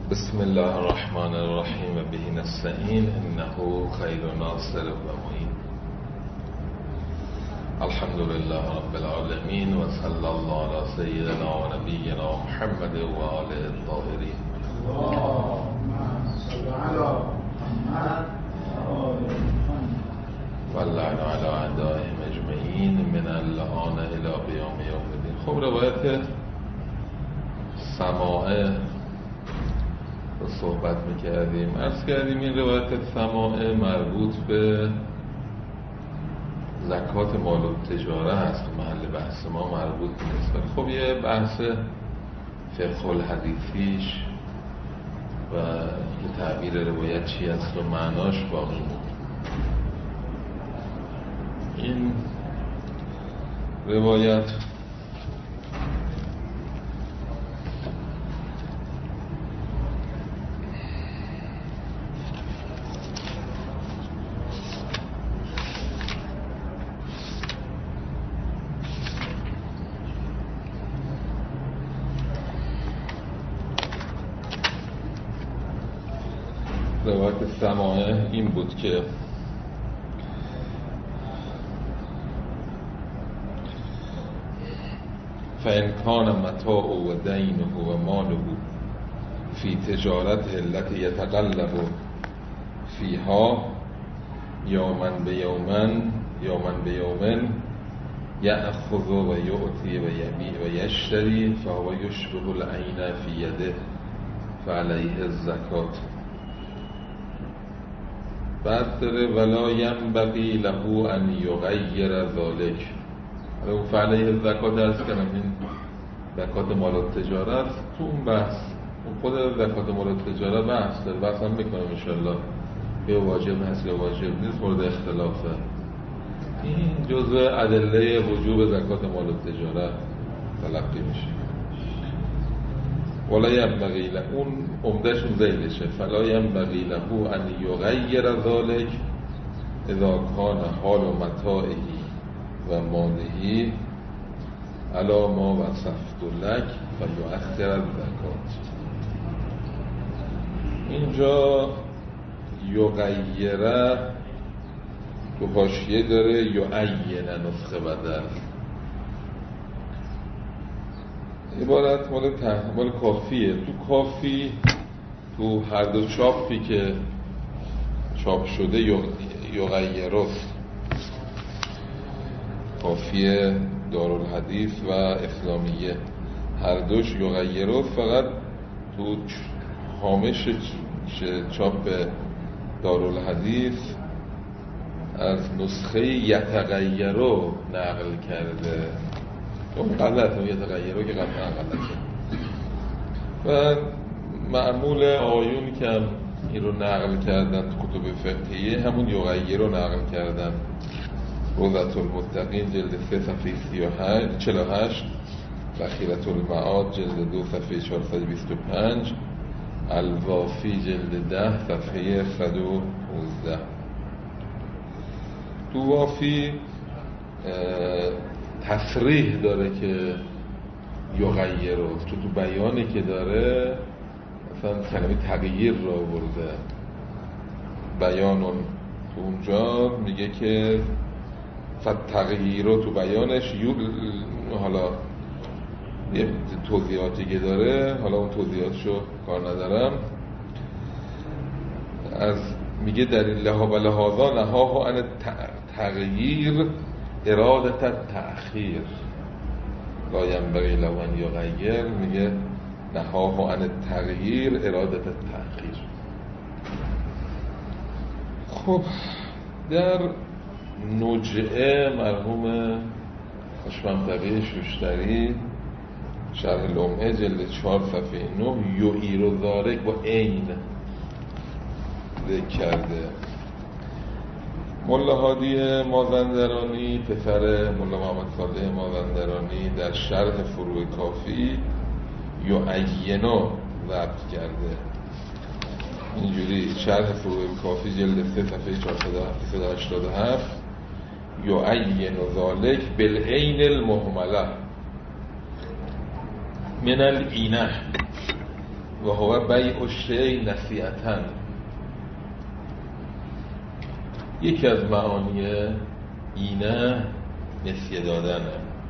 بسم الله الرحمن الرحیم به نستعین انه خیر ناصر و معین. الحمد لله رب العالمین و صلی الله علی سیدنا و نبینا محمد و آله الطاهرین. و اللعن علی اعدائهم اجمعین من الآن الی قیام یوم الدین. خب روایت سماعه رو صحبت میکردیم. عرض کردیم این روایت سماعه مربوط به زکات مال التجاره هست. محل بحث ما مربوط نیست، ولی خب یه بحث فقه الحدیثیش و که تعبیر روایت چی است و معناش باقی بود. این روایت سماعه این بود که فإن كان متاع و دینه و ماله فی تجارت التي یتقلب فیها یوما بیومن یأخذ و یعطی و یبیع و یشتری فهو یشبه العین فی یده فعلیه الزکات. بعد داره ولا ینبغی له ان یغیر ذلک. فعلیه الزکات درس کنم این زکات مال التجاره است. تو اون بحث خود زکات مال التجاره بحث داره، بحث هم میکنم انشالله یا واجب هست یا واجب نیست، مورد اختلافه. این جزء ادله وجوب زکات مال التجاره تلقی میشه. ولا ینبغی له، اون عمدهشون زیدشه، فلا ینبغی له ان یغیر ذلک اذا کان حال و متاعه و ماله علی ما وصفت لک فیؤخر الزکات. اینجا یغیره تو حاشیه داره یعین نسخه بدل، عبارت مال کافیه. تو کافی تو هر دو چاپی که چاپ شده یغیرست، کافی دارالحدیث و اسلامیه هر دوش یغیرست. فقط تو هامش چاپ دارالحدیث از نسخه یتغیرو نقل کرده. اون غلطه، یتغیرو که قطعا غلطه. و معمول آیون که هم این رو نقل کردن تو کتب فقهیه همون یغیرو نقل کردن. روضة المتقین جلد 3 صفحه 48، بخیرة المعاد جلد 2 صفحه 425، الوافی جلد 10 صفحه 119. تو وافی تصریح داره که یغیرو، چون تو بیانی که داره مثلا کلمه تغییر رو آورده. بیانون تو اونجا میگه که تغییر رو تو بیانش حالا یه توضیحاتی که داره، حالا اون توضیحاتشو کار ندارم، از میگه در لهذا نهاه عن تغییر ارادت تأخیر لا ینبغی له ان یغیر. میگه نهاه عن تغییر ارادت تأخیر. خب در نجعه مرحوم خوشمنطقه شوشتری شرح لمعه جلد 4 صفحه 9 یعیر و ذالک با عین ذکر کرده. ملا هادی مازندرانی پسر ملا محمد صالح مازندرانی در شرح فروع کافی یعینو ضبط کرده. اینجوری شرح فروع کافی جلد 3 صفحه 487 یعین ذالک بالعین المهمله من العینه و هو بیع الشیء نصیحتاً. یکی از معانی اینه نسیه دادنه،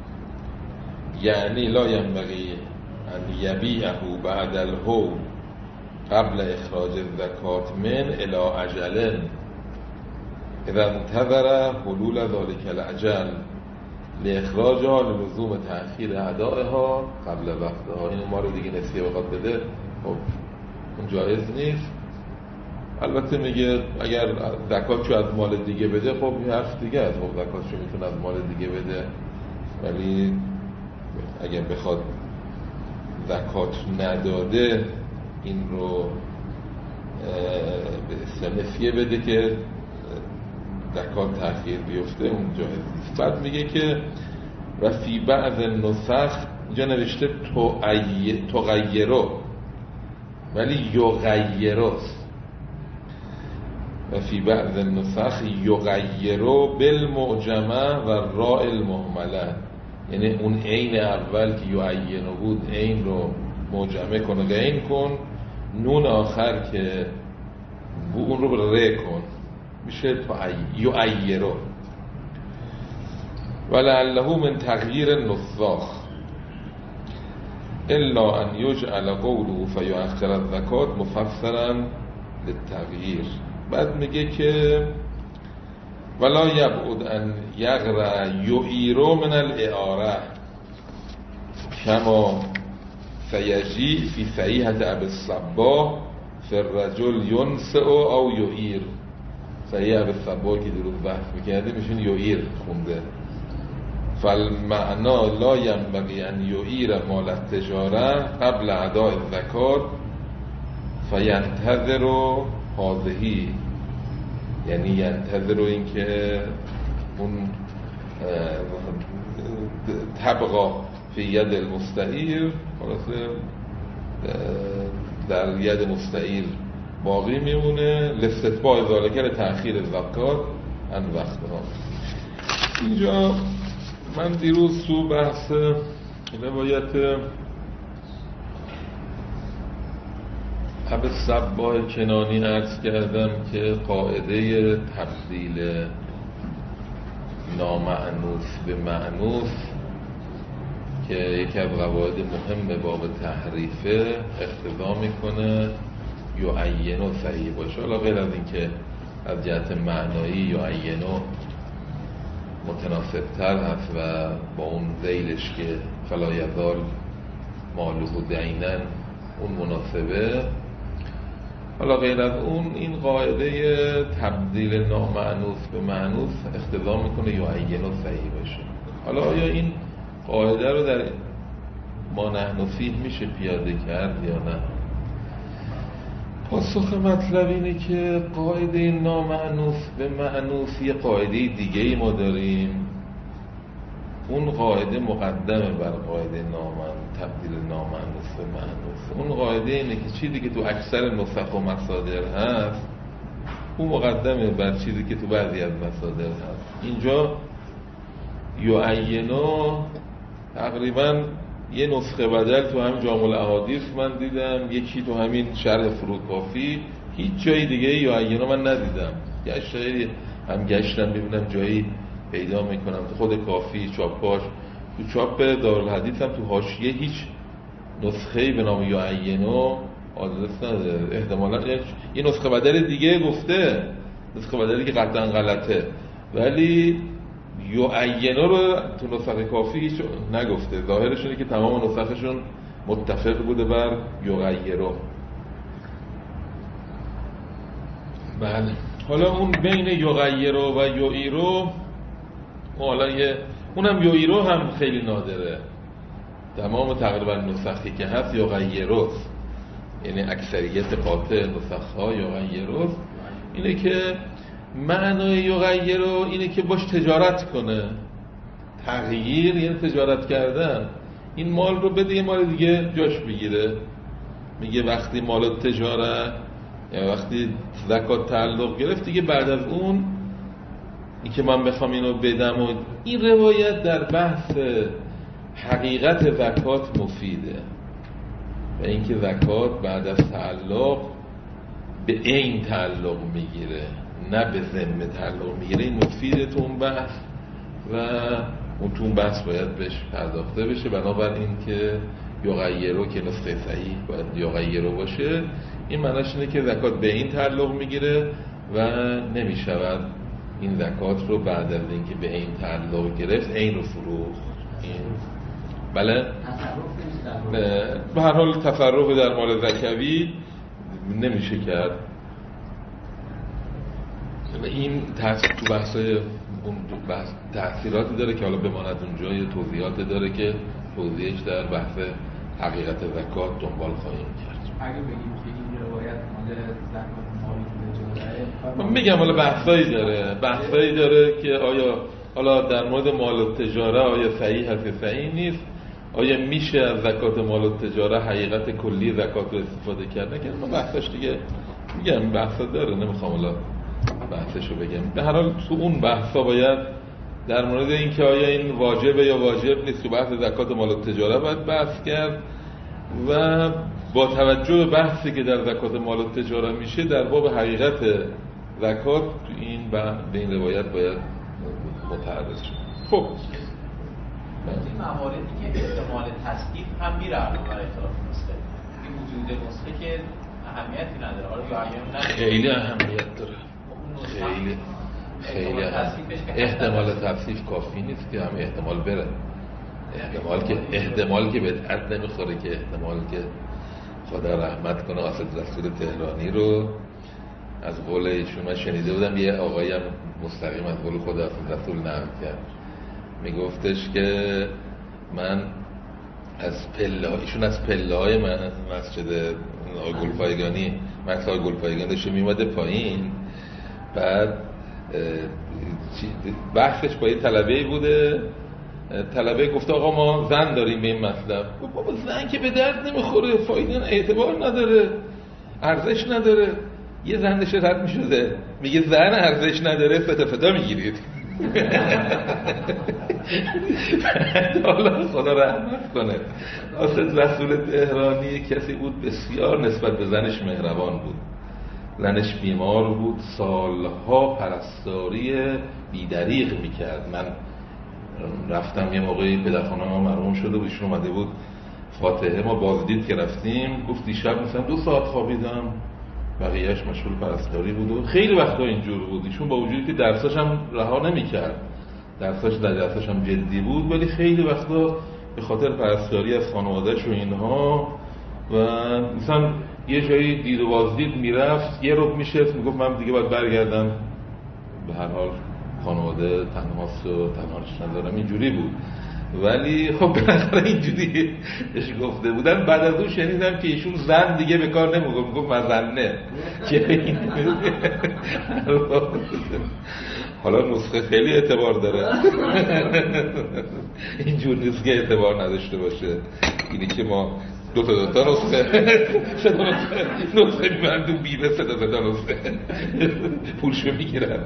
یعنی لا ینبغی ان یبیعه بعد الحول قبل اخراج الزکات من الی اجل اذا انتظر حلول ذلك الاجل لاخراجها للزوم تأخیر ادائها قبل وقتها. این ما رو دیگه نسیه بخواد بده، خب اون جایز نیست. البته میگه اگر زکاتشو از مال دیگه بده، خب این حرف دیگه است، خب زکاتشو میتونه از مال دیگه بده، ولی اگر بخواد زکات نداده این رو به نسیه بده که زکات تأخیر بیفته، اون جایز نیست. بعد میگه که و فی بعض نسخ اینجا نوشته تغیرو ولی یغیروست، و فی بعض نسخ یغیرو بالمعجمه و راء المهمله، یعنی اون عین اول که یعینو بود عین رو معجمه کن و غین کن، نون آخر که اون رو ره کن، میشه یعیرو. ولعله من تغییر النساخ الا ان یجعل قوله فیؤخر الزکات مفسرا للتغییر. بعد میگه که ولا یبعد ان یغرع یعیرو من الاعاره کما سیجی فی صحیحة ابی الصباح فی الرجل ینسع او یعیر. صحیح ابی الصباح که دیروز بحث میکرده میشون یعیر خونده. فالمعنا لا ینبغی ان یعیر مال التجاره قبل اداء الزکات فینتظر هذه، یعنی ینتظر این که اون تبقى فی ید المستعیر، خلاصه در ید مستعیر باقی میمونه، لاستتباع ذالک تأخیر زکات عن وقتها. اینجا من دیروز تو بحث روایت ابی الصباح کنانی عرض کردم که قاعده تبدیل نامأنوس به مأنوس که یکی از قواعد مهم باب تحریفه اقتضا میکنه یعینو صحیح باشه. حالا غیر از این که از جهت معنایی یعینو متناسب‌تر هست و با اون ذیلش که فلا یزال مالو دینن اون مناسبه، حالا غیر از اون این قاعده تبدیل نامأنوس به مأنوس اقتضا میکنه یعینو صحیح باشه. حالا آیا این قاعده رو در ما نحن فیه میشه پیاده کرد یا نه؟ پاسخ مطلب اینه که قاعده نامأنوس به مأنوس یه قاعده دیگه ای ما داریم، اون قاعده مقدمه بر قاعده تبدیل نامأنوس به مأنوس. اون قاعده اینه که چیزی که تو اکثر نسخ و مصادر هست اون مقدمه بر چیزی که تو بعضی از مصادر هست. اینجا یعینو تقریبا یه نسخه بدل تو همین جامع الاحادیث من دیدم، یکی تو همین شرح فروکافی، هیچ جای دیگه یعینو من ندیدم. هم گشتم ببینم جایی پیدا میکنم تو خود کافی چاپاش، تو چاپ دارالحدیث هم تو حاشیه هیچ نسخه‌ای به نام یعینو آدرس نداره. احتمالاً یه نسخه بدل دیگه گفته، نسخه بدلی که قطعا غلطه، ولی یعینو رو تو نسخه کافی هیچ نگفته. ظاهرشونه که تمام نسخشون متفق بوده بر یغیرو. بله، حالا اون بین یغیرو و یعیرو، حالا اونم یعیرو هم خیلی نادره. تمام تقریبا نسخی که هست یغیروست، یعنی اکثریت قاطع نسخ‌ها یغیروست. اینه که معنای یغیرو اینه که باش تجارت کنه. تغییر یعنی تجارت کردن. این مال رو بده یه مال دیگه جاش بگیره. میگه وقتی مال تجارت یا وقتی زکات تعلق گرفت دیگه بعد از اون این که من بخوام اینو بدم، و این روایت در بحث حقیقت زکات مفیده. و اینکه زکات بعد از تعلق به عین تعلق میگیره نه به ذمه تعلق میگیره. این مفیده تو اون بحث و اون تو اون بحث باید بهش پرداخته بشه. بنابراین که یغیرو که نسخه صحیح باید یغیرو باشه، این معناش اینه که زکات به این تعلق میگیره و نمیشود این زکات رو بعد از اینکه به این تعلق گرفت عین رو فروخت. این بله به هر حال تصرف در مال زکوی نمیشه کرد. این تو بحثای اون تأثیراتی داره که حالا بماند اونجا، یه توضیحاتی داره که توضیحش در بحث حقیقت زکات دنبال خواهیم کرد. اگه بگیم که این روایت مال زکات مالی تجاره، میگم حالا بحثایی داره که آیا حالا در مورد مال التجاره آیا صحیح هست یا صحیح نیست، آیا میشه از زکات مال التجاره حقیقت کلی زکات رو استفاده کرد نکنه. ما بحثش دیگه میگم بحثا داره، نمیخوام حالا بحثشو بگم. به هر حال تو اون بحثا باید در مورد اینکه آیا این واجبه یا واجب نیست، تو بحث زکات مال التجاره باید بحث کرد و با توجه به بحثی که در زکات مال التجاره میشه در باب حقیقت زکات تو این به این روایت باید متعرض شد. خب این مواردی که احتمال تصدیق هم میره برای اختلاف نسخه، این وجود نسخه که اهمیتی نداره، حالا یا خیلی اهمیت داره، خیلی احتمال تصدیق کافی نیست که هم احتمال بره، احتمال که به درد نمیخوره، که احتمال که خدا رحمت کنه اسد رسول تهرانی رو از قول ایشون من شنیده بودم، یه آقایی هم مستقیم از قول خدا اسد رسول نقل کرد، میگفتش که من از پله های مسجد آقای گلپایگانی، مکس آقای گلپایگانی داشته میومده پایین، بعد بحثش با یه طلبه‌ای بوده، طلبه گفته آقا ما زن داریم به این مطلب. بابا زن که به درد نمیخوره، فایده اعتبار نداره، ارزش نداره. یه زن داشته رد میشده میگه زن ارزش نداره، فتا میگیرید. حالا خدا رحمت کنه اسد رسول تهرانی کسی بود بسیار نسبت به زنش مهربان بود. زنش بیمار بود، سالها پرستاری بی‌دریغ میکرد. من رفتم یه موقعی پدرخوانم ما مرحوم شده بود، ایشون اومده بود فاتحه ما بازدید که رفتیم، گفت دیشب مثلا 2 ساعت خوابیدم، بقیهش مشغول پرستاری بود و خیلی وقتا اینجور بود. ایشون با وجودی که درساش هم رها نمی‌کرد، درساش هم جدی بود، ولی خیلی وقتا به خاطر پرستاری از خانواده‌اش و اینها و مثلا یه جایی دید و بازدید میرفت، یه ربع میشست میگفت من دیگه باید برگردم، به هر حال خانواده تنهاست و تنهاش ندارم، اینجوری بود. ولی خب بالاخره اینجوری اش گفته بودن. بعد از اون شنیدم که ایشون زن دیگه به کار نمیگفت، میگفت مزنه که حالا نسخه خیلی اعتبار داره، اینجور نیست که اعتبار نداشته باشه. اینی که ما دو تا نسخه میبندون بیمه 3 تا نسخه پولشو میگیرن.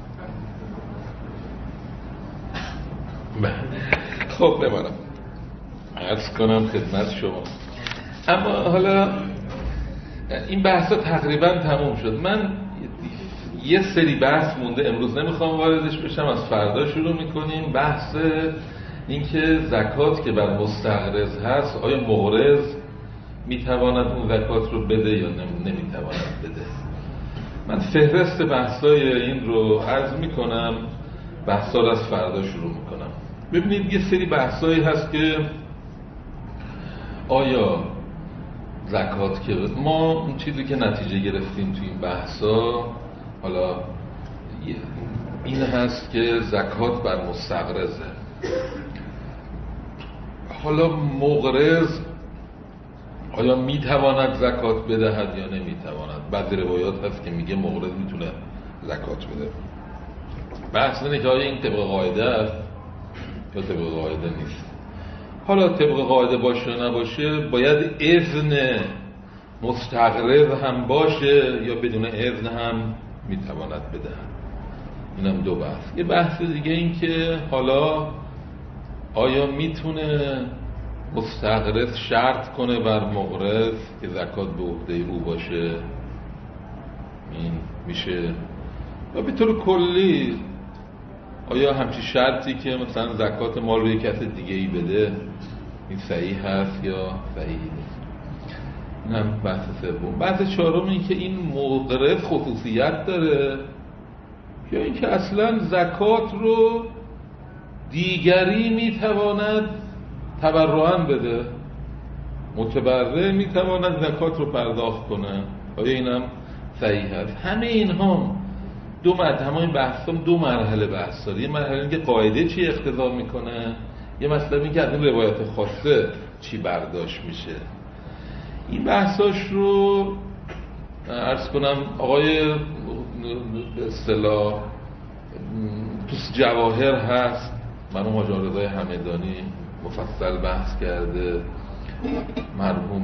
خب بمانم عرض کنم خدمت شما. اما حالا این بحثا تقریبا تموم شد. من یه سری بحث مونده، امروز نمیخوام واردش بشم، از فردا شروع میکنیم. بحث این که زکات که بر مستقرض هست، آیا مقرض میتواند اون زکات رو بده یا نمیتواند بده. من فهرست بحثای این رو عرض میکنم، بحثا رو از فردا شروع میکنم. ببینید یه سری بحثایی هست که آیا زکات که ما اون چیزی که نتیجه گرفتیم تو این بحثا حالا این هست که زکات بر مستقرضه. حالا مقرض آیا میتواند زکات بدهد یا نمیتواند؟ بعضی روایات هست که میگه مقرض میتونه زکات بده. بحث اینه که آیا این طبق قاعده است یا طبق قاعده نیست. حالا طبق قاعده باشه یا نباشه، باید اذن مستقرض هم باشه یا بدون اذن هم میتواند بده. اینم دو بحث. یه بحث دیگه این که حالا آیا میتونه مستقرض شرط کنه بر مقرض که زکات به عهده او باشه، این میشه. و به طور کلی آیا همچین شرطی که مثلا زکات مال رو یک کس دیگه ای بده این صحیح هست یا صحیح نیست؟ این هم بحث سوم. بحث چهارم این که این مقرض خصوصیت داره یا اینکه اصلا زکات رو دیگری میتواند تبرعاً بده، متبرع میتواند زکات رو پرداخت کنه، آیا اینم صحیح هست؟ همه اینها همه بحث دو مرحله بحث داره. یه مرحله اینکه قاعده چی اقتضا میکنه، یه مسئله اینکه از این روایت خاصه چی برداشت میشه. این بحثاش رو عرض کنم آقای به اصطلاح تو جواهر هست، مرحوم حاج رضای همدانی مفصل بحث کرده، مرحوم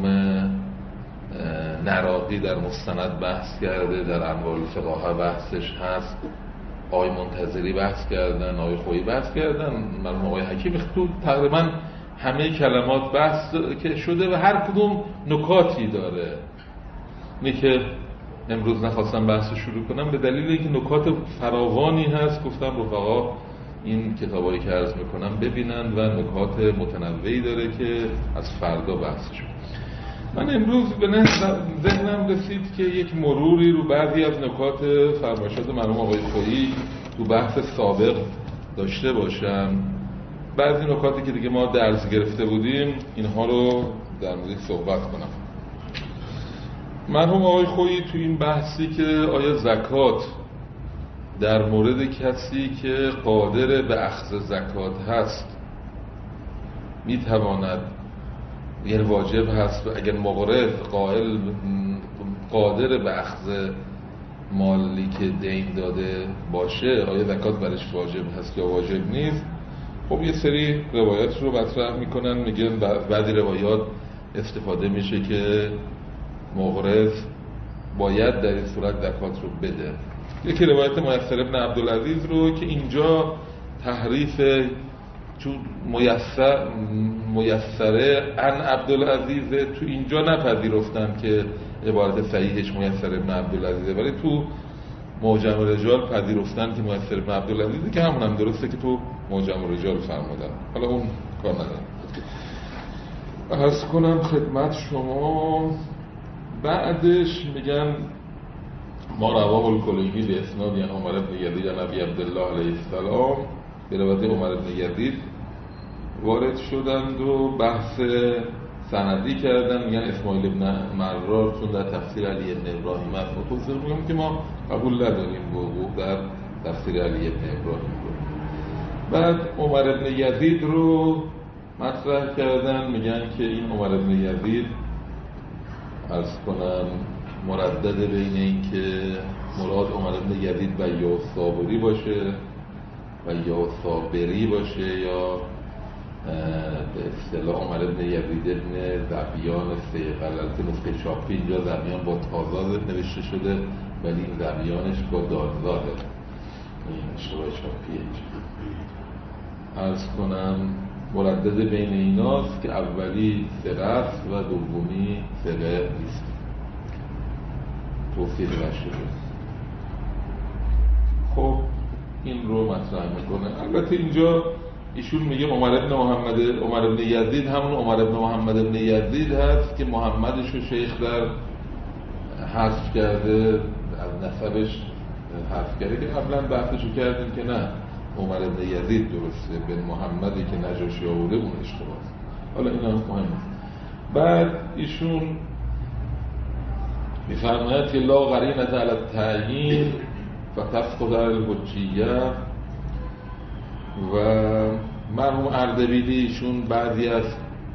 نراقی در مستند بحث کرده، در انوار الفقاهه بحثش هست، آقای منتظری بحث کردن، آقای خویی بحث کردن، مرحوم آقای حکیم تو تقریبا همه کلمات بحث که شده و هر کدوم نکاتی داره. اینه که امروز نخواستم بحث رو شروع کنم به دلیل اینکه نکات فراوانی هست، گفتم رفقا این کتابایی که عرض میکنم ببینند و نکات متنوعی داره که از فردا بحث شد. من امروز به ذهنم رسید که یک مروری رو بعضی از نکات فرمایشات مرحوم آقای خویی تو بحث سابق داشته باشم. بعضی نکاتی که دیگه ما درس گرفته بودیم اینها رو در مورد صحبت کنم. مرحوم آقای خویی تو این بحثی که آیا زکات در مورد کسی که قادر به اخذ زکات هست میتواند، یعنی واجب هست اگر مقرض قادر به اخذ مالی که دین داده باشه آیا زکات برش واجب هست یا واجب نیست. خب یه سری روایات رو مطرح میکنن، میگن بعضی روایات استفاده میشه که مقرض باید در این صورت زکات رو بده. یکی روایت میسر ابن عبدالعزیز رو که اینجا تحریف چون میسره ان عبدالعزیز تو اینجا نپذیرفتن که عبارت صحیحش میسر ابن عبدالعزیزه، ولی تو معجم رجال پذیرفتن که میسر ابن عبدالعزیزه که همون هم درسته که تو معجم رجال فرمودن. حالا اون کار ندارم. عرض کنم خدمت شما بعدش میگن ما رواه الکلینی به اسناد یعنی عمر بن یزید نبی عبدالله علیه السلام به روایت عمر بن یزید وارد شدند و بحث سندی کردن. میگن اسماعیل ابن مرار چون در تفسیر علی ابن ابراهیم است و توضیح میگم که ما قبول نداریم وقوع در تفسیر علی ابن ابراهیم رو. بعد عمر ابن یزید رو مطرح کردن، میگن که این عمر ابن یزید عرض کنم مردد بین این که مراد عمر ابن یزید و یا صابری باشه و یا صابری باشه یا به اصطلاح عمر ابن یزید ابن ذبیان الثقل. نسخه چاپی اینجا ذبیان با تازاد نوشته شده ولی این ذبیانش با دارزاده، این اشتباه چاپیه. عرض کنم مردد بین ایناست که اولی ثقه است و دومی ثقه نیست، توصیف نشده. خب این رو مطرح میکنه. البته اینجا ایشون میگه عمر ابن یزید همون عمر ابن محمد ابن یزید هست که محمدش رو شیخ در حذف کرده، از نسبش حذف کرده که قبلا بحثشو کردیم که نه عمر ابن یزید درسته، بن محمدی که نجاشی آورده اون اشتباه است. حالا اینا مهمه. بعد ایشون میفرماید که لا قرینة علی التعیین و تسقط علی الحجیه. و مرحوم اردبیلی ایشون بعضی از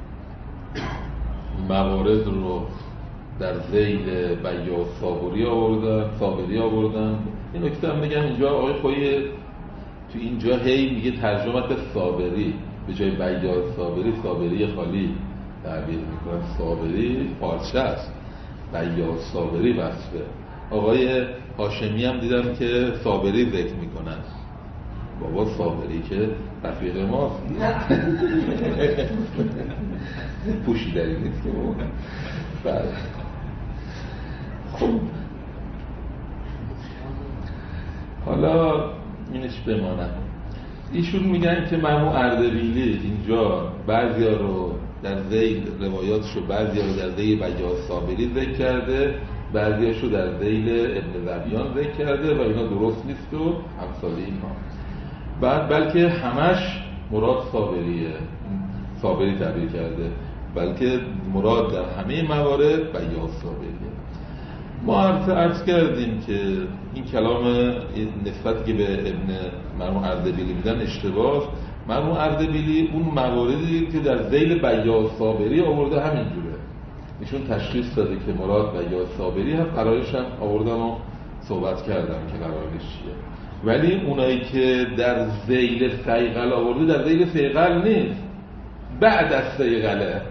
موارد رو در ذیل بیا صابری آوردن. این نکته هم بگم اینجا آقای خویی تو اینجا هی میگه ترجمت صابری به جای بیا صابری خالی تعبیر میکنن. صابری پارچه است، بیا صابری وصفه. آقای هاشمی هم دیدم که صابری ذکر میکنن. بابا صابری که رفیق ماست پوشیدنی نیست که بابا. بله خب حالا اینش بمانه. ایشون میگن که مرحوم اردبیلی اینجا بعضیا رو در ذیل روایاتشو بعضیا رو در ذیل بیاض صابری ذکر کرده، بعضیاشو در ذیل ابن ذبیان ذکر کرده و اینا درست نیست و امثال اینها. بعد بلکه همش مراد صابری تعبیر کرده، بلکه مراد در همه موارد بیاض صابریه. ما عرض کردیم که این کلام نسبت که به ابن مرحوم اردبیلی میدن اشتباه. مرحوم اردبیلی اون مواردی که در ذیل بیاض صابری آورده همینجوره، ایشون تشخیص داده که مراد بیاض صابری هم قرارش هم آوردن و صحبت کردم که قرارش چیه. ولی اونایی که در ذیل صیقل آورده در ذیل صیقل نیست، بعد از صیقله.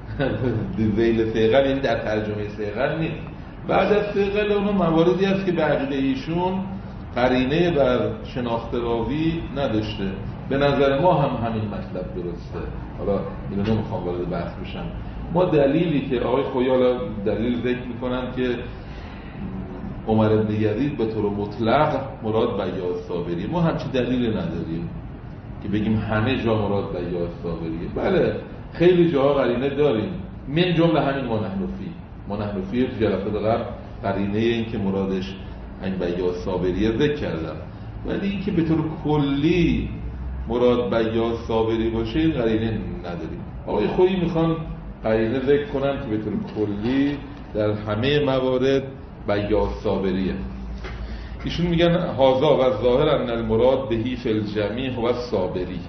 ذیل صیقل یعنی در ترجمه صیقل نیست، بعد از صیقل اونو مواردی هست که به عقیده ایشون قرینه بر شناخت راوی نداشته. به نظر ما هم همین مطلب درسته. حالا اینو نمیخوام وارد بحث بشم. ما دلیلی که آقای خویی حالا دلیل ذکر میکنن که عمر بن یزید به طور مطلق مراد بیاض صابری، ما همچین دلیلی نداریم که بگیم همه جا مراد بیاض صابریه. بله خیلی جاها قرینه داریم، من جمله همین ما نحنفی تو جلسات قبل قرینه این که مرادش این بیاض صابریه ذکر کردم، ولی این که به طور کلی مراد بیاض صابری باشه این قرینه نداریم. آقای خویی میخوان قرینه ذکر کنن که به طور کلی در همه موارد بیاض صابریه. ایشون میگن هازا و ظاهر ان المراد بهی فی الجمیع هو الصابری،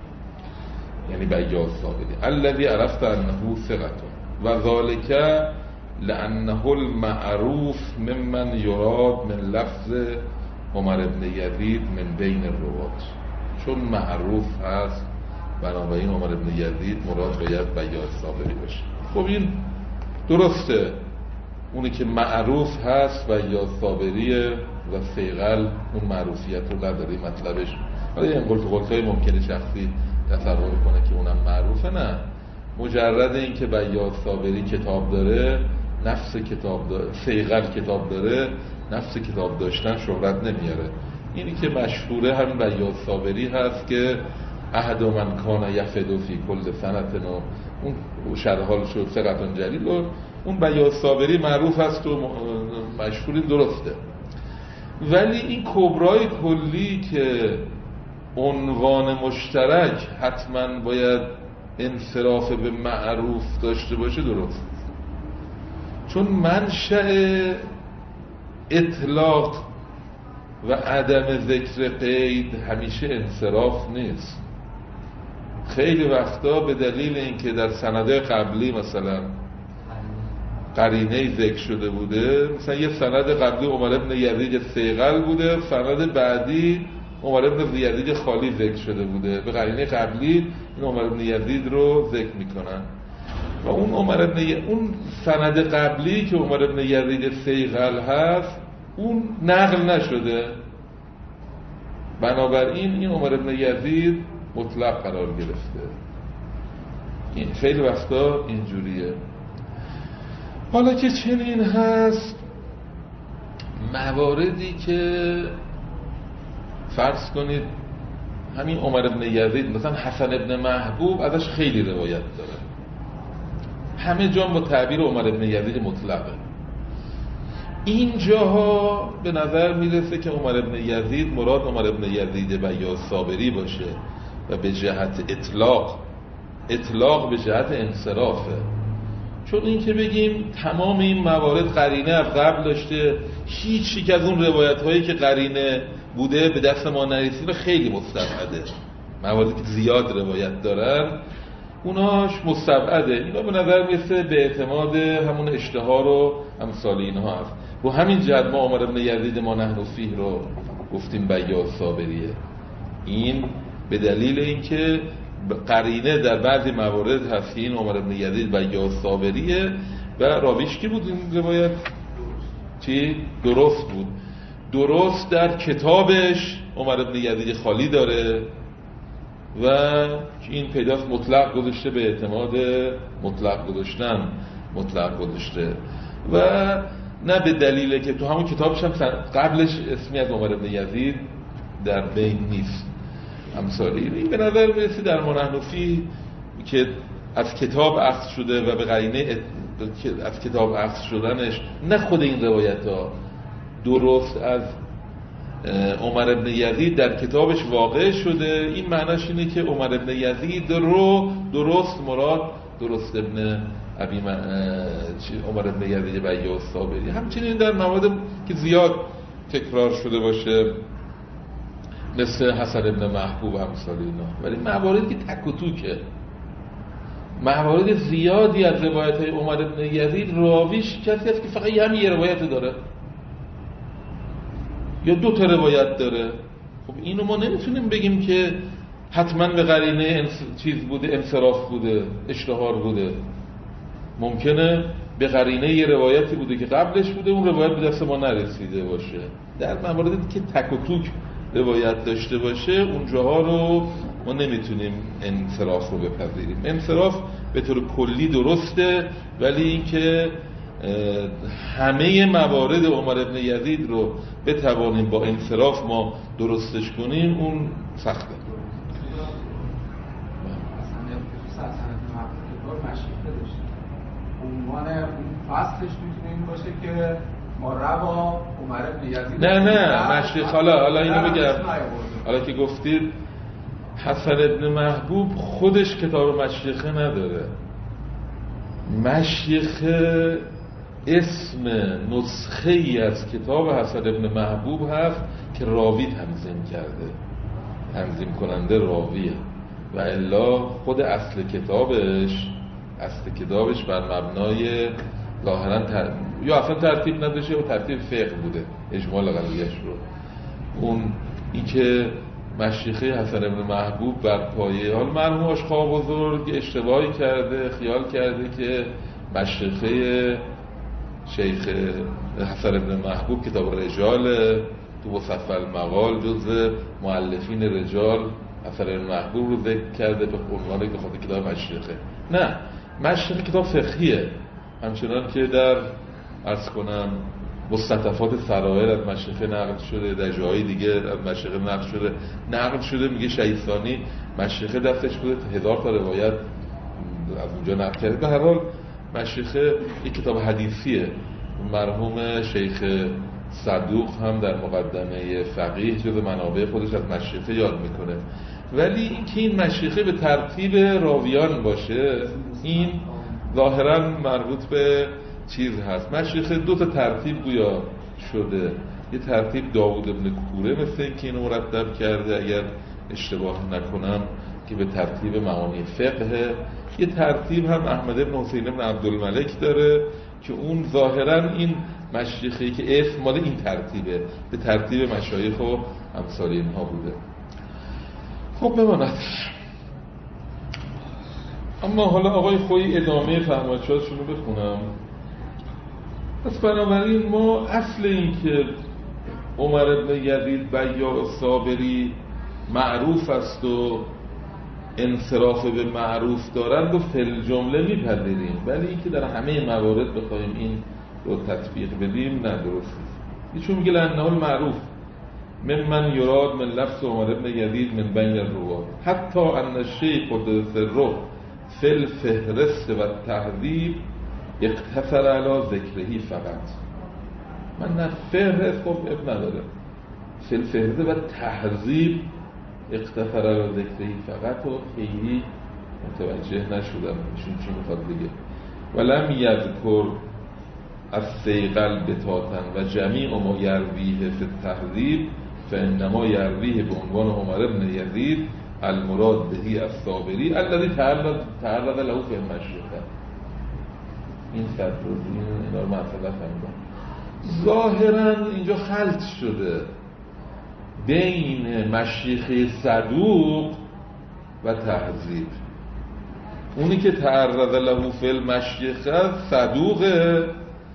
یعنی بیاض صابری الذی عرفت انه ثقة و ذالک لانه المعروف ممن یراد من لفظ عمر بن یزید من بین الروات، چون معروف هست بنابراین عمر بن یزید مراد باید بیاض صابری باشه. خب این درسته، اونی که معروف هست بیاض صابریه و صیقل اون معروفیت رو نداره. مطلبش حالا این قلت‌های ممکنه شخصی تصور کنه که اونم معروفه، نه، مجرد این که بیاض صابری کتاب داره نفس کتاب داره، صیقل کتاب داره نفس کتاب داشتن شهرت نمیاره. اینی که مشهوره همین بیاض صابری هست که احد من کان یفدو فی کل سنتن و اون شرحال شد ثقة جلیل و اون بیاض صابری معروف هست و مشهوری، درسته. ولی این کبرای کلی که عنوان مشترک حتما باید انصراف به معروف داشته باشه درست، چون منشأ اطلاق و عدم ذکر قید همیشه انصراف نیست. خیلی وقتا به دلیل اینکه در سندهای قبلی مثلا قرینه ذکر شده بوده، مثلا یه سند قبلی عمر بن یزید صیقل بوده، سند بعدی عمر بن یزید خالی ذکر شده بوده، به قرینه قبلی این عمر بن یزید رو ذکر میکنن و اون سند قبلی که عمر بن یزید صیقل هست اون نقل نشده، بنابراین این عمر بن یزید مطلق قرار گرفته. این خیلی وقتا اینجوریه. حالا که چنین هست، مواردی که فرض کنید همین عمر بن یزید مثلا حسن ابن محبوب ازش خیلی روایت داره، همه جا با تعبیر عمر بن یزید مطلقه. این جاها به نظر میرسه که عمر بن یزید مراد عمر بن یزید بیاض صابری باشه و به جهت اطلاق به جهت انصرافه. چون این که بگیم تمام این موارد قرینه از قبل داشته، هیچ یک از اون روایت هایی که قرینه بوده به دست ما نرسیده خیلی مستبعده. مواردی که زیاد روایت دارن اوناش مستبعده. اینا به نظر میرسه به اعتماد همون اشتهار و امثال اینها هست. و همین جهت ما عمر بن یزید ما نحن فیه رو گفتیم بیاض صابریه. این به دلیل اینکه قرینه در بعضی موارد هست که این عمر بن یزید بیاض صابریه و راویش کی بود این روایت؟ چی؟ درست بود. درست در کتابش عمر بن یزید خالی داره و این پیداست مطلق گذاشته، به اعتماد مطلق گذاشته و نه به دلیله که تو همون کتابش هم قبلش اسمی از عمر بن یزید در بین نیست. امثالی این به نظر میرسه در ما نحن فیه که از کتاب اخذ شده و به قرینه از کتاب اخذ شدنش، نه خود این روایت ها درست از عمر بن یزید در کتابش واقع شده. این معناش اینه که عمر بن یزید رو درست مراد درست ابن عمر بن یزید بیاع الصابری. همچنین در موارد که زیاد تکرار شده باشه مثل حسن ابن محبوب امثال اینا، ولی مواردی که تک و توکه، موارد زیادی از روایت های عمر بن یزید راویش کسی هست که فقط یه روایت داره یا 2 روایت داره. خب اینو ما نمیتونیم بگیم که حتما به قرینه چیز بوده، انصراف بوده، اشتهار بوده. ممکنه به قرینه یه روایتی بوده که قبلش بوده، اون روایت به دست ما نرسیده باشه. در مواردی که تک و توک روایت داشته باشه اونجاها رو ما نمیتونیم انصراف رو بپذیریم. انصراف به طور کلی درسته، ولی اینکه همه موارد عمر بن یزید رو بتوانیم با انصراف ما درستش کنیم اون سخته. عنوان فصلش میتونه این باشه که ما روا عمر بن یزید نه مشیخ. حالا اینو بگم، حالا که گفتید حسن ابن محبوب خودش کتاب مشیخه نداره. مشیخه اسم نسخه ای از کتاب حسن ابن محبوب هست که راوی تنظیم کننده راویه، و الا خود اصل کتابش بر مبنای ظاهرا یا اصلا ترتیب نداشته و ترتیب فقه بوده، اجمال قضیه‌اش رو. این که مشیخه حسن ابن محبوب بر پایه، حال مرحوم آشقا بزرگ اشتباهی کرده، خیال کرده که مشیخه شیخ حسن ابن محبوب کتاب رجال تو مصفى المقال جزء مؤلفین رجال حسن ابن محبوب رو ذکر کرده به عنوان به خاطر کتاب مشیخه. نه، مشیخه کتاب فقهیه، همچنان که در عرض کنم مستطفات سرائر از مشیخه نقل شده، در جای دیگه از مشیخه نقل شده میگه شیخانی مشیخه دستش بوده 1000 تا روایت از اونجا نقل کرده. به هر حال مشیخه یک کتاب حدیثیه. مرحوم شیخ صدوق هم در مقدمه فقیه جز منابع خودش از مشیخه یاد میکنه. ولی اینکه این مشیخه به ترتیب راویان باشه این ظاهرا مربوط به چیز هست. مشیخه 2 تا ترتیب گویا شده، یه ترتیب داوود ابن کوره مثل این که اینو مرتب کرده اگر اشتباه نکنم که به ترتیب معانی فقه، یه ترتیب هم احمد ابن حسین ابن عبدالملک داره که اون ظاهرا این مشیخه‌ای که اسم مال این ترتیبه، به ترتیب مشایخ و امثال اینها بوده. خب بماند. اما حالا آقای خویی ادامه فرمایشاتشون رو بخونم. پس بنابراین ما اصل این که عمر بن یزید بیاع الصابری معروف است و انصراف به معروف دارند و فی جمله میپذیریم، ولی اینکه در همه موارد بخوایم این رو تطبیق بدیم نه، درست نیست. چون میگه لانه المعروف ممن یراد من لفظ عمر بن یزید من بین الروات حتی ان الشیخ قدس سره فی الفهرست و التهذیب اقتصر علی ذکرهی فقط. من نه فهرست خب اب نداره، فی الفهرست و تهذیب اقتصر علی ذکرهی فقط و خیلی متوجه نشدم ایشون چی میخواد بگه. ولم یذکر از سیقل بتاتن و جمیع ما یرویه فی التهذیب فانما یرویه به عنوان عمر بن یزید المراد بهی الصابری الذی تعرض له فی المشیخه. این صد روزی اینا رو مسئله فهمیدم. ظاهرا اینجا خلط شده بین مشیخه صدوق و تهذیب. اونی که تعرض له فی المشیخه صدوقه،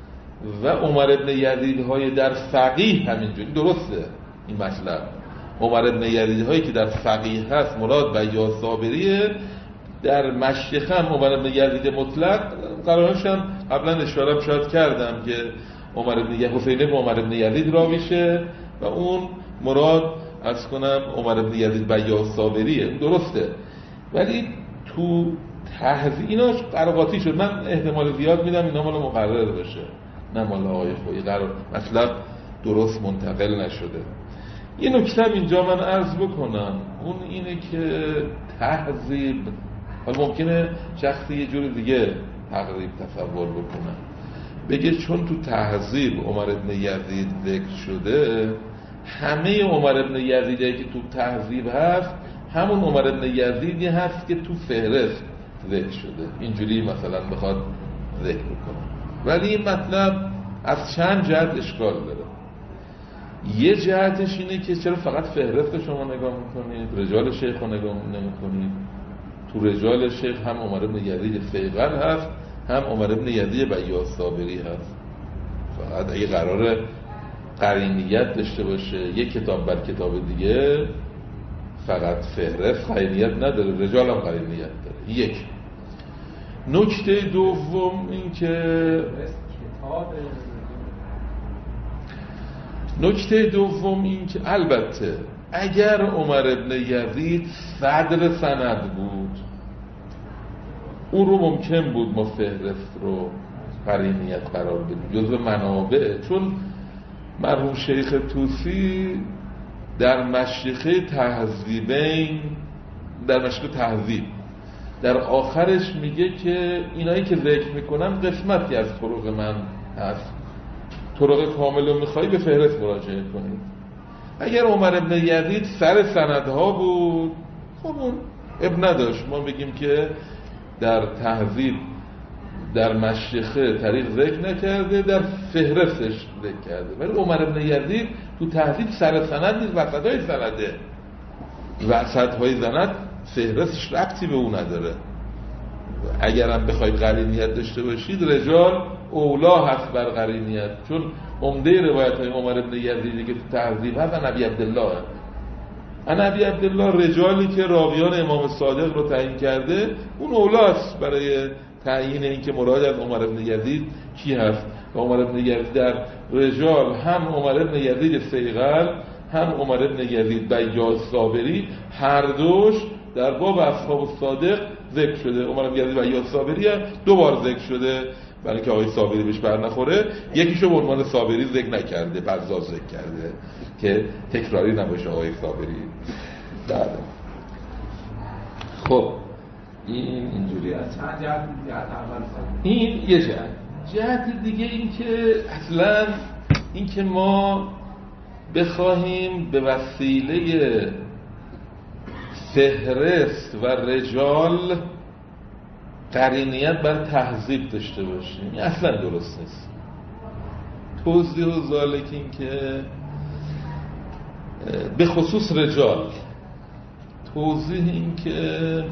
و عمر ابن یزید های در فقیه همینجوری درسته این مطلب. عمر ابن یزید هایی که در فقیه هست مراد بیاض صابریه، در مشیخ هم عمر ابن یزید مطلق قرارش هم قبلا اشاره شاید کردم که حسین ابن عمر ابن یزید راویشه و اون مراد از کنم عمر ابن یزید بیاض صابریه، درسته. ولی تو تهذیب ایناش قراقاتی شد. من احتمال زیاد میدم اینا مال مقرر بشه نه مال آقای خویی، مطلب درست منتقل نشده. یه نکته اینجا من عرض بکنم، اون اینه که تهذیب حالا ممکنه شخصی یه جور دیگه تقریب تصور بکنه، بگه چون تو تهذیب عمر ابن یزید ذکر شده، همه عمر ابن یزیدی که تو تهذیب هست همون عمر ابن یزیدی هست که تو فهرست ذکر شده، اینجوری مثلا بخواد ذکر کنه. ولی این مطلب از چند جهت اشکال داره. یه جهتش اینه که چرا فقط فهرست شما نگاه میکنید، رجال شیخ رو نگاه نمیکنید؟ تو رجال شیخ هم عمر ابن یزید فیقل هست، هم عمر ابن یزید بیاض صابری هست. فقط اگه قراره قرینیت داشته باشه یک کتاب بر کتاب دیگه، فقط فهرست قرینیت نداره، رجال هم قرینیت داره. یک نکته دوم این که البته اگر عمر ابن یزید صدر سند بود، اون رو ممکن بود ما فهرست رو قرینیت قرار بدیم جزو منابع، چون مرحوم شیخ طوسی در مشیخه تهذیبین، در مشیخه تهذیب در آخرش میگه که اینایی که ذکر میکنم قسمتی از طرق من هست، طرق کامل رو میخوایی به فهرست مراجعه کنید. اگر عمر ابن یزید سر سندها بود خب اون اب نداشت، ما بگیم که در تهذیب در مشیخه طریق ذکر نکرده، در فهرستش ذکر کرده. ولی عمر ابن یزید تو تهذیب سر سند نیست، وسطای سنده، وسطهای سند فهرستش ربطی به اون نداره. اگرم بخواید قرینیت داشته باشید رجال اولا هست بر قرینیت، چون عمده روایت های عمر ابن یزیدی که تو تهذیب هست عن ابی عبدالله، عن ابی عبدالله رجالی که راویان امام صادق رو تعیین کرده، اون اولاست برای تعیین این که مراد از عمر ابن یزید کی هست. و عمر ابن یزید در رجال هم عمر ابن یزید سیغل هم عمر ابن یزید بیاض صابری، هر دوش در باب اصحاب الصادق ذکر شده. عمر ابن یزید بیاض صابری دو بار ذکر شده برای که آقای صابری بهش بر نخوره، یکیشو به عنوان صابری ذکر نکرده، بزاز ذکر کرده که تکراری نباشه آقای صابری. بعد خب این اینجوری است. این یه جهت دیگه این که اصلا این که ما بخواهیم به وسیله فهرست و رجال قرینیت بر تهذیب داشته باشیم، این اصلا درست نیست. توضیح و ذالک این که به خصوص رجال، توضیح این که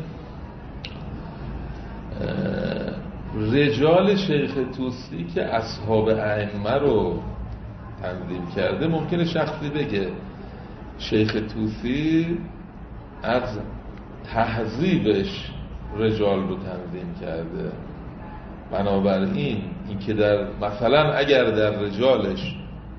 رجال شیخ طوسی که اصحاب ائمه رو تنظیم کرده، ممکنه شخصی بگه شیخ طوسی از تهذیبش رجال رو تنظیم کرده، بنابراین این که در مثلا اگر در رجالش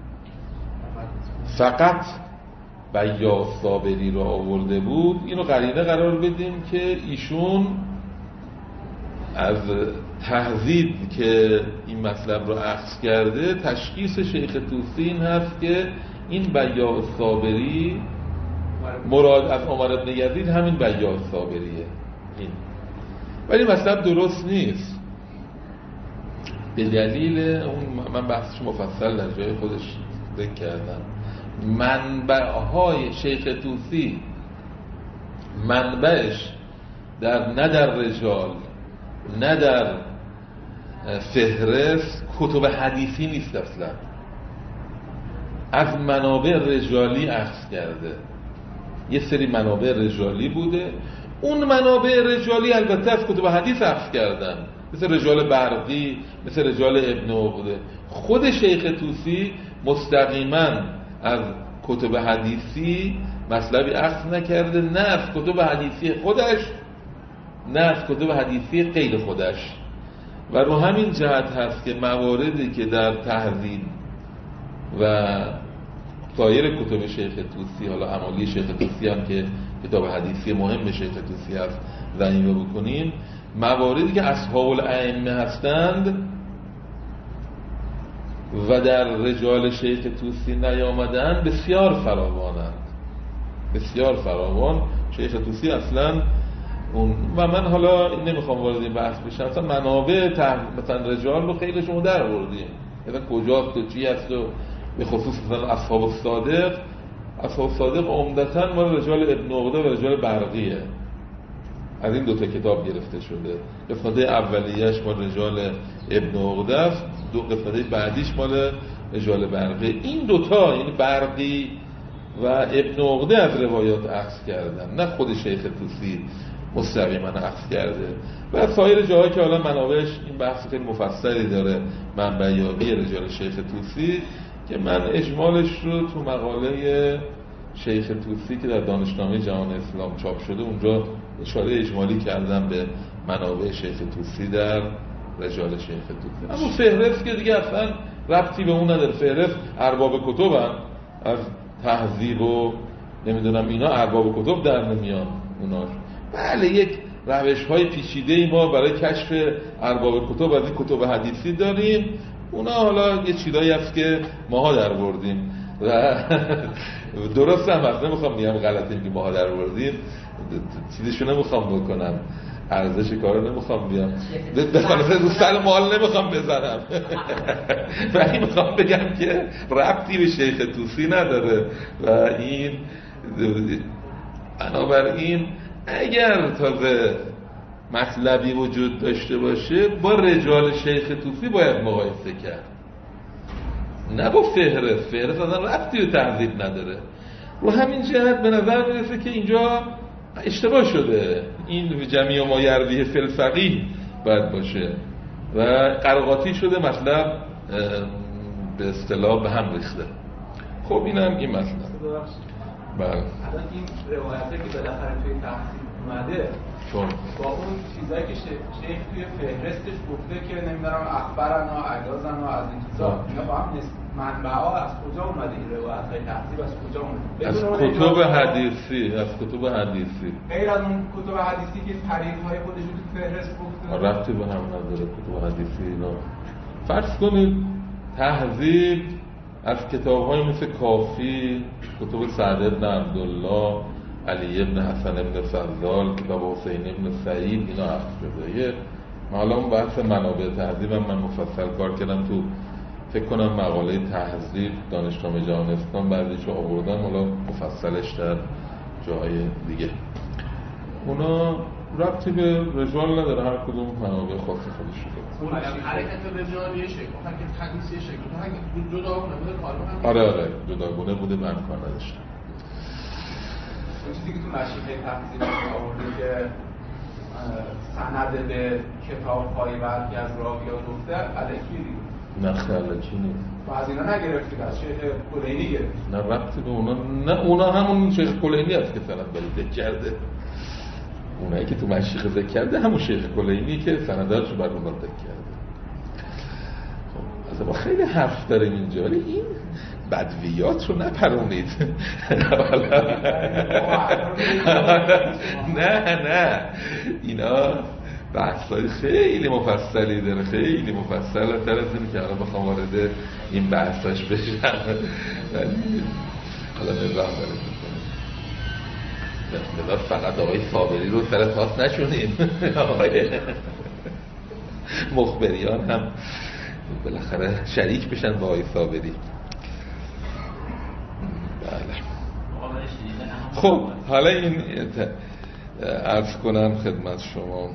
فقط بیاض صابری رو آورده بود، اینو قرینه قرار بدیم که ایشون از تهذیب که این مطلب رو اخذ کرده. تشخیص شیخ طوسی این هست که این بیاض صابری مراد از عمر ابن یزید همین بیاض صابریه این. ولی مطلب درست نیست به دلیل اون، من بحثش مفصل در جای خودش ذکر کردم. منبعهای شیخ طوسی منبعش نه در رجال نه در فهرست کتب حدیثی نیست، اصلا از منابع رجالی اخذ کرده. یه سری منابع رجالی بوده، اون منابع رجالی البته از کتب حدیث اخذ کردن، مثل رجال برقی، مثل رجال ابن عقده. خود شیخ طوسی مستقیما از کتب حدیثی مطلبی اخذ نکرده، نه از کتب حدیثی خودش نه از کتب حدیثی غیر خودش، و رو همین جهت هست که مواردی که در تهذیب و سایر کتب شیخ طوسی، حالا امالی شیخ طوسی هم که کتاب حدیثی مهم شیخ طوسی هست ضمیمه بکنیم، مواردی که اصحاب الائمه هستند و در رجال شیخ طوسی نیامدن بسیار فراوانند، بسیار فراوان. شیخ طوسی اصلا اون، و من حالا نمیخوام وارد این بحث بشم، مثلا منابع مثلا رجال رو خیلی شما در آوردیم، مثلا کجاست و چی هست، و به خصوص مثلا اصحاب الصادق عمدتاً مال رجال ابن عقده و رجال برقیه، از این دوتا کتاب گرفته شده. قسمت اولیه‌اش مال رجال ابن عقده است، دو قسمت بعدیش مال رجال برقیه. این دوتا، یعنی برقی و ابن عقده از روایات اخذ کردن، نه خود شیخ طوسی مستقیما اخذ کرده. و سایر جاهایی که حالا منابعش این بحث خیلی مفصلی داره، منبعیابی رجال شیخ طوسی، که من اجمالش رو تو مقاله شیخ طوسی که در دانشنامه جهان اسلام چاپ شده اونجا اشاره اجمالی کردم به منابع شیخ طوسی در رجال شیخ طوسی. اما فهرست که دیگه اصلا ربطی به اون نداره، فهرست ارباب کتب هم از تهذیب و نمیدونم اینا ارباب کتب در نمیان اونا. بله یک روش های پیچیده ای ما برای کشف ارباب کتب از این کتب حدیثی داریم، اونا حالا یه چیزایی هست که ماها در بردیم و درست هم هست، نمیخوام میگم غلطی که ماها در بردیم، چیزشو نمیخوام بکنم، ارزش کارو نمیخوام بیام بخاطر رو سر مال نمیخوام بزنم ولی میخوام بگم که ربطی به شیخ طوسی نداره. و این بنابراین اگر تازه مطلبی وجود داشته باشه با رجال شیخ طوسی باید مقایسه کرد، نه با فهرست اصلا ربطی به تهذیب نداره. رو همین جهت به نظر میرسه که اینجا اشتباه شده، این جمیع ما یرویه فی الفقیه باید باشه و قرقاتی شده، مطلب به اصطلاح به هم ریخته. خب اینم این مطلب. بله الان این روایته که بالاخره توی تحصیل اومده چون با اون چیزایی که شیخ توی فهرستش گفته که نمیدونم اخبارنا اجازنا از این چیزا، اینا با هم منبعا از کجا اومده این روایت‌های تحصیل از کجا اومده؟ از کتب حدیثی، از کتب حدیثی، غیر از اون کتب حدیثی که طریق‌های خودش رو تو فهرست گفته. ربطی به هم نداره کتب حدیثی اینا. فرض کنید تهذیب از کتاب‌های مثل کافی، کتب سعد بن عبدالله، علی ابن حسن ابن فضال، کتاب حسین ابن سعید، اینا اخذ شده. یه حالا اون بحث منابع تهذیب هم من مفصل کار کردم تو فکر کنم مقاله تهذیب دانشنامه جهان اسلام، بعدش رو آوردم حالا مفصلش در جای دیگه. اونا ربطی به رجال نداره، هر کدوم منابع خاص خودش داره. اون حرکت رجال یه شکل، حرکت حدیث یه شکل، تو جداگونه بوده کار بکنم. آره جداگونه بوده، من کار نداشتم. اون چیزی که تو مشیخه تحصیل آورده که سند به کتاب‌های برخی از راوی‌ها گفته الکی نه خیالکی نیست. و از اینا نگرفتید، از شیخ کلینی گرفتید. نه ربطی به اونا، نه اونا همون شیخ کلینی هست که سند بری ذکر کرده. اونایی که تو مشیخه ذکر کرده همون شیخ کلینی که سندهاش رو بر اونا ذکر کرده. خب ما خیلی حرف داریم اینجا، ولی این بدویات رو نپرونید. نه اینا بحثای خیلی مفصلی داره، خیلی مفصله تر از اینی که الان بخوام وارد این بحثاش بشم. حالا نظام داره میکنه فقط آقای صابری رو سر تاس نشونیم، آقای مخبریان هم بالاخره شریک بشن با آقای صابری. بله. خب حالا این عرض کنم خدمت شما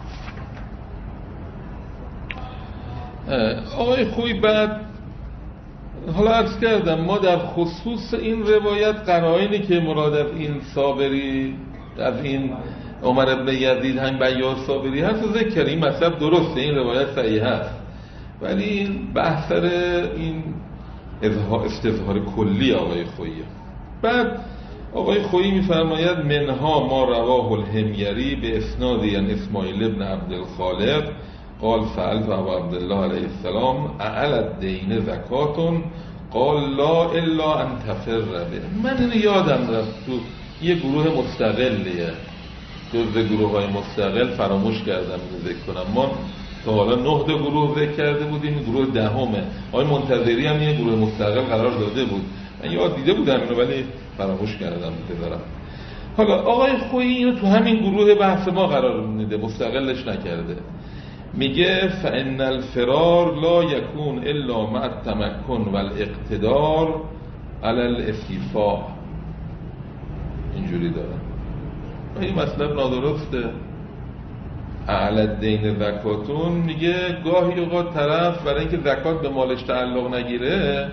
آقای خوبی. بعد حالا عرض کردم ما در خصوص این روایت قرائنی که مراد از این صابری، از این عمر ابن یزید هم بیان صابری هست و ذکر این مطلب درسته، این روایت صحیح هست، ولی این بحث این استظهار کلی آقای خوییه. بعد آقای خویی میفرماید منها ما رواه الحمیری به اسنادی عن اسماعیل ابن عبدالخالق قال سألت ابا عبدالله علیه السلام اعل الدین زکاتون قال لا الا ان تفر به. من اینو یادم رفت تو یه گروه مستقلیه، جزء گروه های مستقل فراموش کردم ذکر کنم. ما تا حالا 9 تا گروه ذکر کرده بودیم، گروه دهمه. آقای منتظری هم یه گروه مستقل قرار داده بود، من یاد دیده بودم اینو ولی فراموش کردم بذارم. حالا آقای خویی اینو تو همین گروه بحث ما قرار میده، مستقلش نکرده. میگه فان الفرار لا يكون الا مع التمكن والاقتدار على الاستيفاء. اینجوری داره. این مطلب نادرسته. اعلی الدین زکاتون میگه گاهی اوقات طرف برای اینکه زکات به مالش تعلق نگیره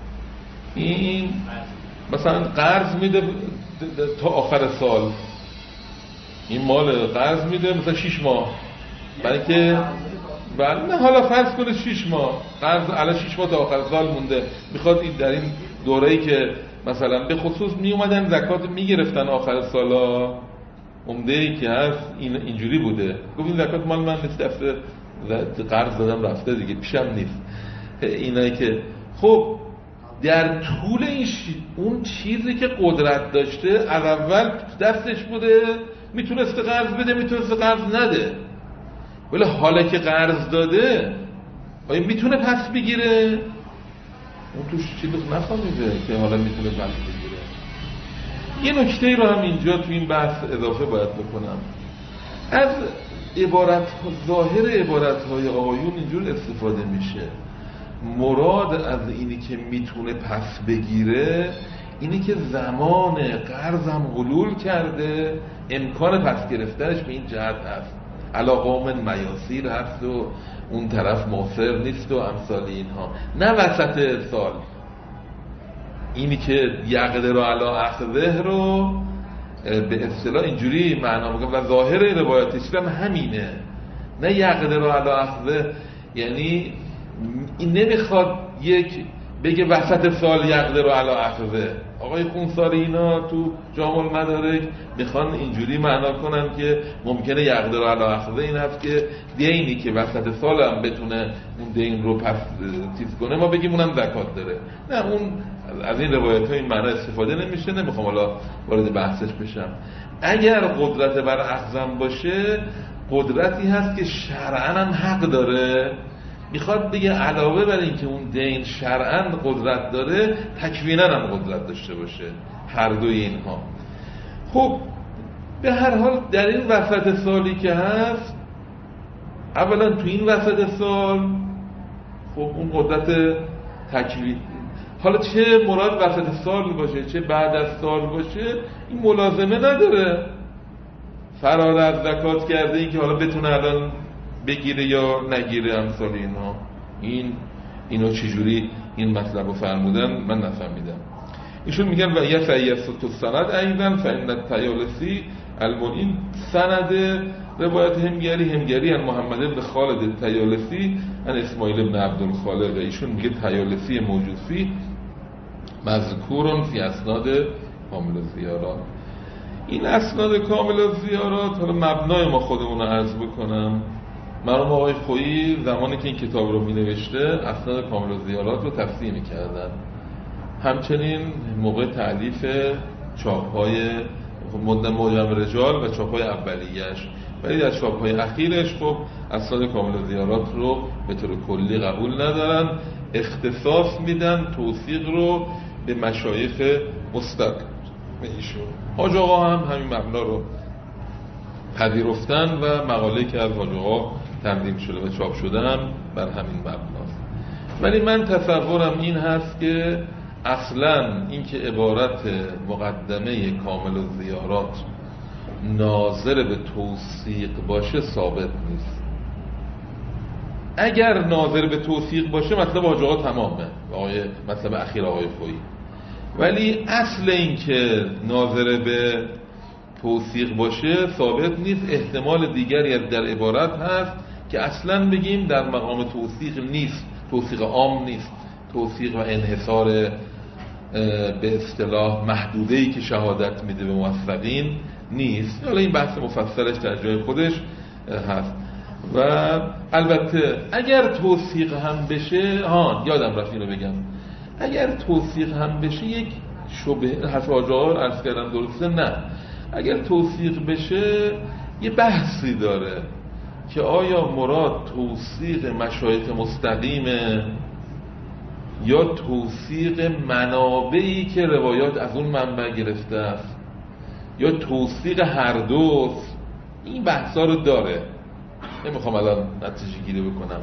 این مثلا قرض میده تا آخر سال، این مال قرض میده مثلا 6 ماه، برای اینکه نه حالا فرض کنه 6 ماه قرض الان 6 ماه تا آخر سال مونده، میخواد این در این دوره‌ای که مثلا به خصوص میومدن زکات میگرفتن آخر سالا، عمده‌ای که هست اینجوری بوده، گفت این زکات مال من نیست، دفعه قرض دادم رفته دیگه پیشم نیست. اینایی که خب در طول این اون چیزی که قدرت داشته از اول دستش بوده، میتونسته قرض بده میتونسته قرض نده، ولی حالا که قرض داده آیا میتونه پس بگیره؟ اون توش چیزی نفهمیده که حالا میتونه پس بگیره. یه نکته رو هم اینجا تو این بحث اضافه باید بکنم. از ظاهر عبارت‌های آقایون اینجور استفاده میشه، مراد از اینی که میتونه پس بگیره اینی که زمان قرض هم حلول کرده، امکان پس گرفتنش به این جهت هست، علی قوم میاسیر هست و اون طرف موثر نیست و امثال اینها، نه وسط سال. اینی که یقدر علی اخذه رو به اصطلاح اینجوری معنا میکنه و ظاهر روایتش هم همینه، نه یقدر علی اخذه یعنی این نمیخواد یک بگه وسط سال یقدر علی اخذه. آقای خونساری اینا تو جامع المدارک میخوان اینجوری معنا کنن که ممکنه یقدر علی اخذه این هست که دینی که وسط سال هم بتونه اون دین رو پس چیز کنه ما بگیم اونم زکات داره. نه، اون از این روایت ها این معنا استفاده نمیشه، نمیخوام حالا وارد بحثش بشم. اگر قدرت بر اخذم باشه قدرتی هست که شرعاً هم حق داره، میخواد بگه علاوه بر این که اون دین شرعاً قدرت داره تکویناً هم قدرت داشته باشه، هر دوی اینها. خب به هر حال در این وسط سالی که هست، اولا تو این وسط سال خب اون قدرت تکوین، حالا چه مراد وسط سال باشه چه بعد از سال باشه این ملازمه نداره. فرار از زکات کرده این که حالا بتونه الان بگیره یا نگیره امثال اینها. اینو چجوری این مطلب رو فرمودن من نفهمیدم. ایشون میگن و یسیست السند ایضا فإن الطیالسی این سند روایت همگری ان محمد بن خالد الطیالسی ان اسماعیل بن عبدالخالق. ایشون میگه طیالسی موجوسی مذکورون فی اسناد کامل الزیارات. این اسناد کامل الزیارات حالا مبنای ما خودمون رو عرض بکنم. مرحوم آقای خویی زمانی که این کتاب رو می نوشته اسناد کامل الزیارات رو تفسیر می کردن، همچنین موقع تألیف چاپ‌های معجم رجال و چاپ‌های اولیه‌اش، ولی در چاپ‌های اخیرش خب اسناد کامل الزیارات رو به طور کلی قبول ندارن، اختصاص میدن توثیق رو به مشایخ مستقل ایشون. حاج آقا هم همین مبنا رو پذیرفتن و مقاله که از حاج آقا تنظیم شده و چاپ شده هم بر همین مبناست. ولی من تصورم این هست که اصلا این که عبارت مقدمه کامل الزیارات ناظر به توثیق باشه ثابت نیست. اگر ناظر به توثیق باشه مطلب حاج آقا تمامه، مطلب اخیر آقای خویی. ولی اصل این که ناظر به توثیق باشه ثابت نیست. احتمال دیگری از در عبارت هست که اصلا بگیم در مقام توثیق نیست، توثیق عام نیست، توثیق و انحصار به اصطلاح محدوده‌ای که شهادت میده به موثقین نیست. حالا این بحث مفصلش در جای خودش هست. و البته اگر توثیق هم بشه، یادم رفت اینو بگم، اگر توثیق هم بشه یک شبهه هست، آجار عرض کردم درسته؟ نه، اگر توثیق بشه یه بحثی داره که آیا مراد توثیق مشایخ مستقیمه یا توثیق منابعی که روایات از اون منبع گرفته است یا توثیق هر دوست. این بحثا رو داره، نمیخوام الان نتیجه گیری بکنم.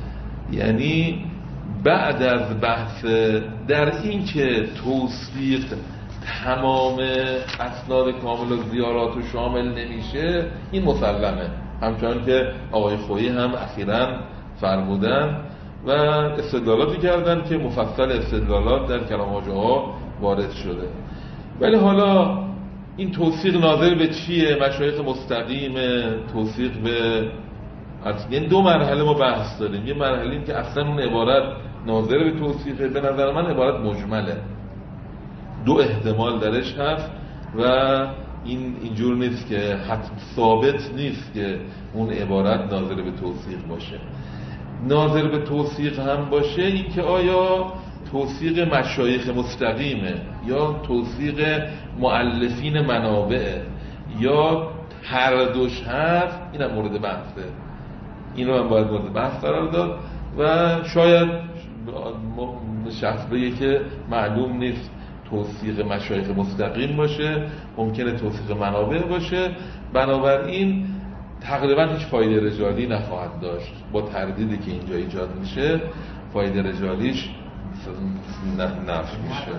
یعنی بعد از بحث در این که توثیق تمام اسناد کامل و زیارات و شامل نمیشه، این مسلمه، همچنان که آقای خویی هم اخیراً فرمودن و استدلالاتی کردن که مفصل استدلالات در کلام آجاها وارد شده. ولی حالا این توثیق ناظر به چیه؟ مشایخ مستقیم، توثیق به یعنی دو مرحله ما بحث داریم. یه مرحله این که اصلا اون عبارت ناظر به توثیقه، به نظر من عبارت مجمله، دو احتمال درش هست و اینجور نیست که حتم ثابت نیست که اون عبارت ناظر به توثیق باشه. ناظر به توثیق هم باشه این که آیا توثیق مشایخ مستقیمه یا توثیق مؤلفین منابع یا هر دوش هست، اینم مورد بحثه. اینو هم باید مورد بحث قرار داد و شاید شخص بگه که معلوم نیست توثیق مشایخ مستقیم باشه، ممکنه توثیق منابع باشه، بنابراین تقریبا هیچ فایده رجالی نخواهد داشت. با تردیدی که اینجا ایجاد میشه فایده رجالیش نفی میشه.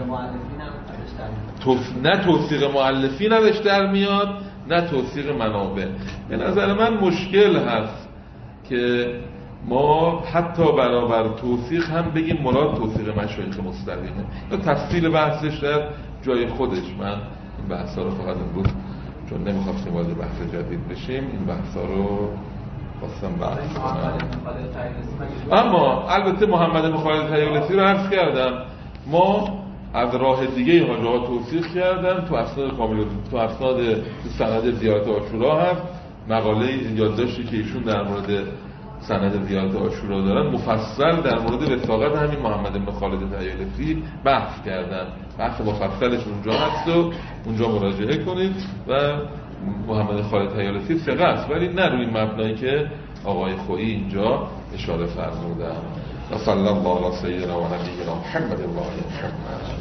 نه توثیق مؤلفین ازش در میاد، نه توثیق منابع. به نظر من مشکل هست که ما حتی برابر توثیق هم بگیم مراد توثیق مشایخ مستقیمه. یا تفصیل بحثش در جای خودش. من این بحثا رو فقط امروز چون نمیخواستیم وارد بحث جدید بشیم، این بحثا رو خواستم بحث کنم. اما البته محمد بن خالد طیالسی رو عرض کردم، ما از راه دیگه حاجه توثیق کردن. تو اسناد کامل، تو اسناد سند زیارت عاشورا هست مقاله یادداشتی که ایشون در مورد سند زیارت عاشورا دارن، مفصل در مورد وثاقت همین محمد بن خالد طیالسی بحث کردن. بحث مفصلش اونجا هست و اونجا مراجعه کنید. و محمد خالد طیالسی ثقه است، ولی نه روی مبنایی که آقای خویی اینجا اشاره فرمودن. و صلی الله علی سیدنا و نبینا محمد.